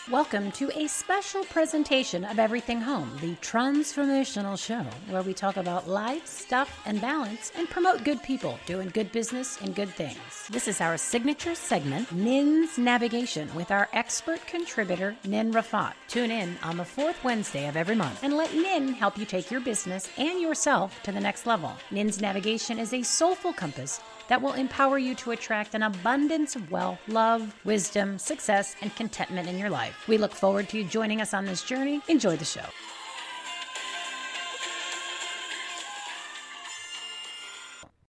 Welcome to a special presentation of Everything Home, the transformational show where we talk about life, stuff, and balance and promote good people doing good business and good things. This is our signature segment, Nin's Navigation, with our expert contributor, Nin Rafat. Tune in on the fourth Wednesday of every month and let Nin help you take your business and yourself to the next level. Nin's Navigation is a soulful compass that will empower you to attract an abundance of wealth, love, wisdom, success, and contentment in your life. We look forward to you joining us on this journey. Enjoy the show.